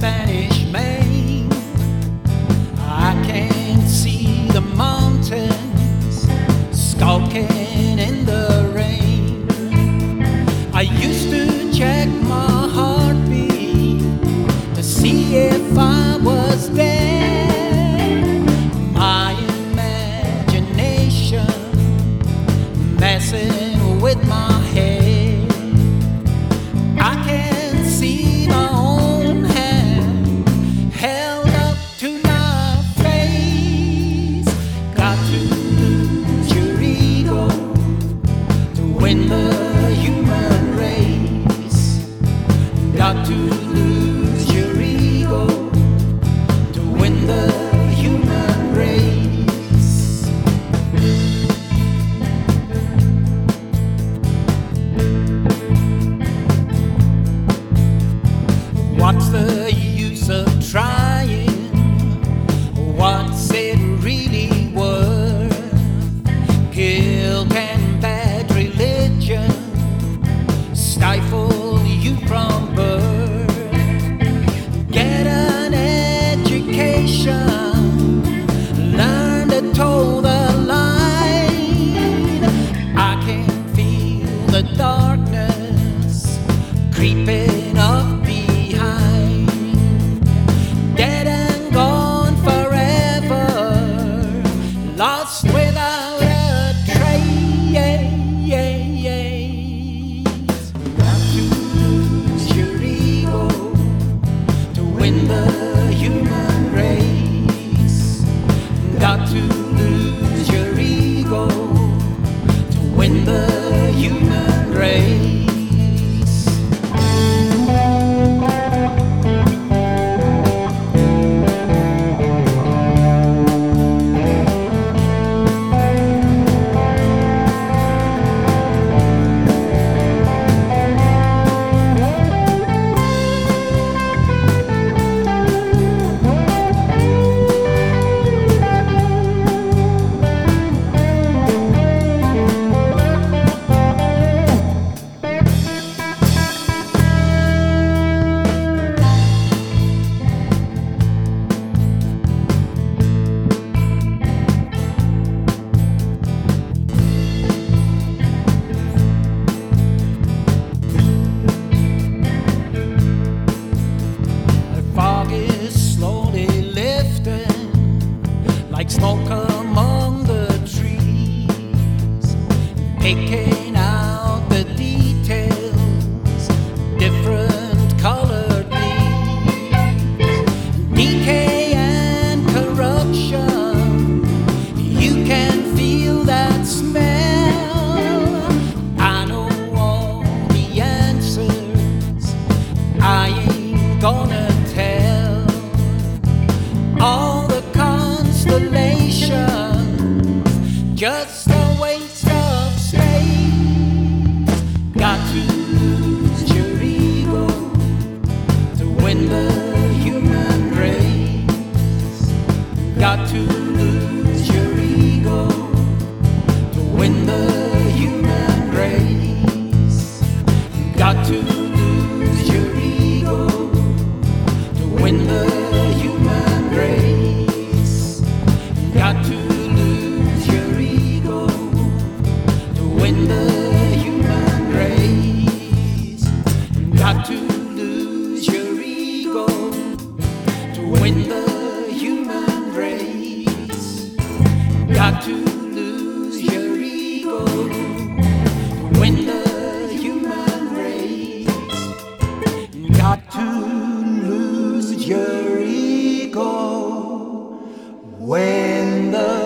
Spanish Main. I can see the mountains skulking in the rain. I used to check my heartbeat to see if I was there. My imagination messing with my head. I can see my own hand held up to my face. Got to lose your ego to win the human race. Got to lose your ego to win the human race. What's the use of trying? What's it really worth? Guilt and bad religion stifle you from birth. Get an education, learn to toe the line. I can feel the darkness creeping up behind. Dead and gone forever, lost without a trace. Got to lose your ego to win the human race. Got to lose your ego to win the human race. Like smoke among the trees, picking out the details, different colored leaves, decay and corruption. You can feel that smell. I know all the answers, I ain't gonna tell all the constellations, just a waste of space. Got to lose your ego to win the human race. Got to lose your ego to win the human race. Got to lose your ego to win the human race. Got to lose your ego to win the human race. Got to lose your ego to win the human race. Got to lose your ego to win the human race. Got to lose your ego when the